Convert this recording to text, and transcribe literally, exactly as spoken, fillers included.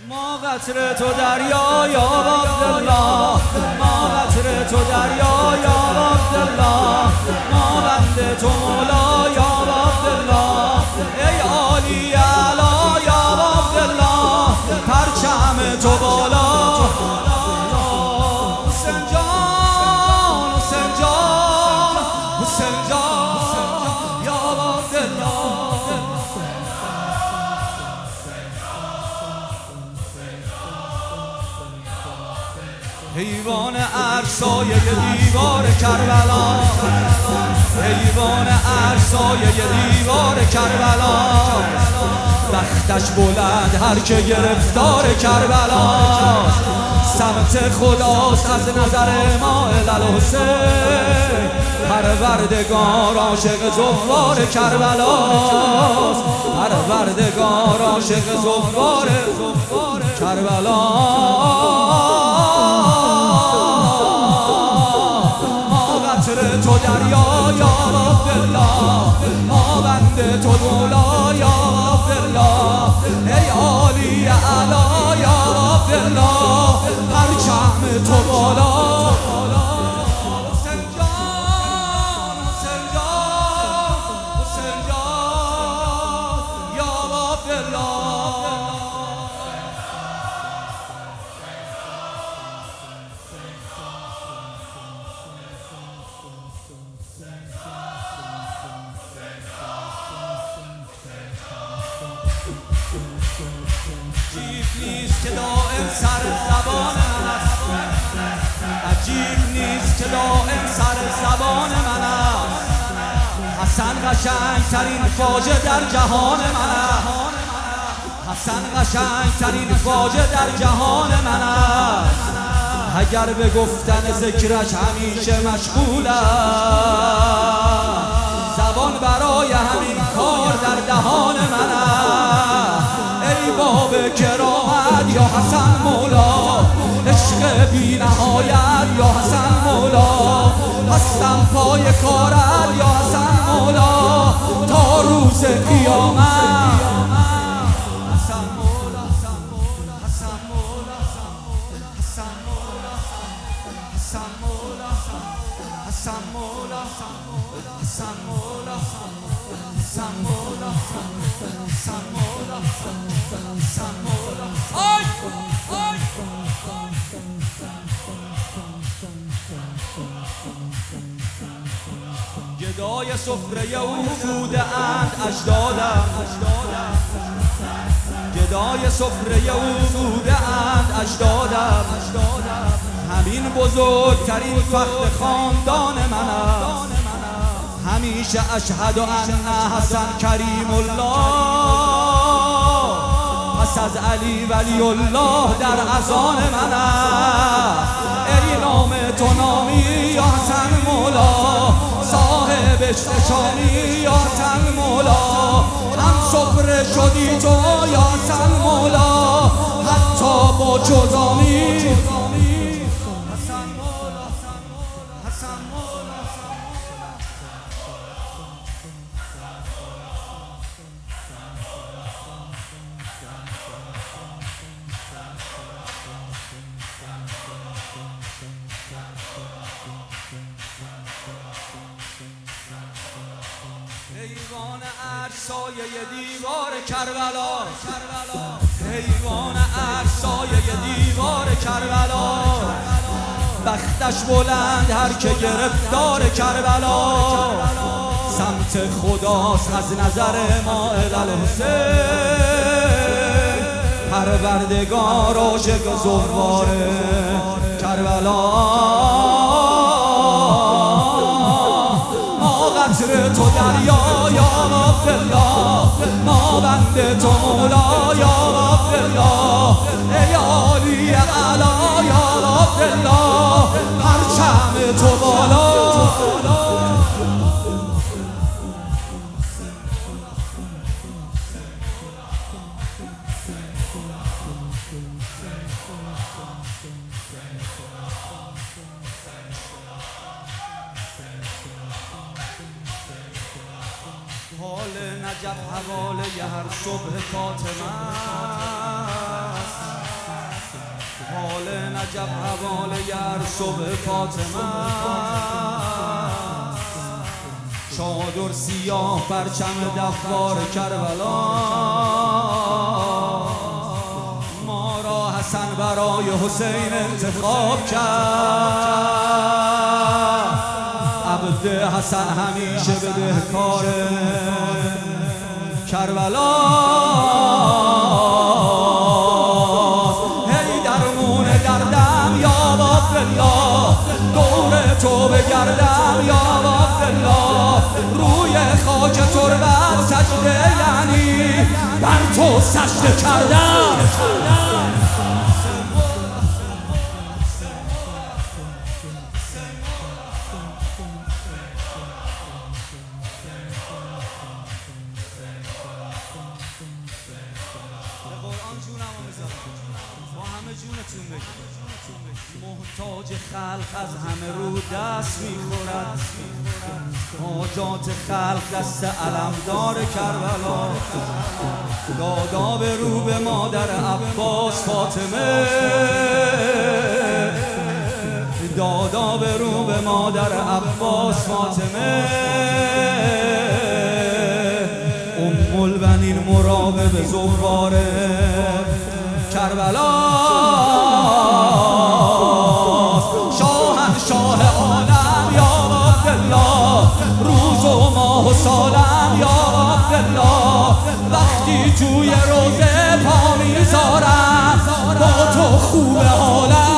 ما قطره تو دریا یا عبدالله، ما قطره تو دریا یا عبدالله، ما بنده تو مولا یا عبدالله، ای عالی اعلی یا عبدالله، پرچم تو بالا. حسین جان حسین جان حسین جان یا عبدالله. حیوان عرصایه دیوار کربلا، حیوان عرصایه دیوار کربلا، بختش بلند هر که گرفتار کربلا، سمت خداست از نظر ما الحسین، پروردگار عاشق زوار کربلاست، پروردگار عاشق زوار کربلا. تو دریا یا عبدالله، ما بنده تو مولا یا عبدالله، ای عالی اعلی یا عبدالله، پرچم تو بالا. حسین جان حسین جان حسین جان یا عبدالله. عجیب نیست که دائم سر زبان من است، عجیب نیست که دائم سر زبان من است، حسن قشنگ ترین خواجه در جهان من است، حسن قشنگ ترین خواجه در جهان من است، اگر به گفتن ذکرش همیشه مشغولم، زبان برای همین کار در دهان من است. ای باب کرامت یا حسن مولا، عشق بی نهایت یا حسن مولا، هستم پای کارت یا حسن مولا تا روز قیامت. حسن مولا حسن مولا حسن مولا حسن مولا حسن مولا حسن مولا حسن مولا حسن مولا حسن مولا حسن مولا. آی آی گدای سفره او بوده اند اجدادم، گدای سفره او بوده اند اجدادم، همین بزرگترین فخر خاندان من است، همیشه اشهد ان حسن کریم الله، پس از علی ولی الله در اذان من است. ای نام تو نامی یا حسن مولا، صاحب اشتشامی یا حسن مولا، هم سفره شدی تو یا حسن مولا، حتی با جزامی. حسن مولا حسن مولا حیوان عرصایه دیوار کربلا، حیوان عرصایه دیوار کربلا، بختش بلند هر که گرفتار کربلا، سمت خداست از نظر ما الحسین، پروردگار عاشق زوار کربلا. قطره تو دریا یا عبدالله، ما بنده تو مولا یا عبدالله، ای عالی اعلی یا عبدالله، پرچم تو بالا. حال نجف حواله هر صبح فاطمه است، عجب حواله‌گر صبح فاطمه، چادر سیاه پرچم دوار کربلا. ما را حسن برای حسین انتخاب کرد، عبد حسن همیشه بدهکار کربلا. هی درمون دردم یا عبدالله، دور تو بگردم یا عبدالله، روی خاک تربت سجده یعنی بر تو سجده کردم. محتاج خلق از همه رو دست میخورد، حاجات خلق دست علمدار کربلا. دادا به رو به مادر عباس فاطمه، دادا به رو به مادر عباس فاطمه. ام البنین مراقب زوار کربلا، شاه عالم یا عبدالله، روز و ماه و سالم یا عبدالله. وقتی توی روزه پا میذارم با تو خوب حالم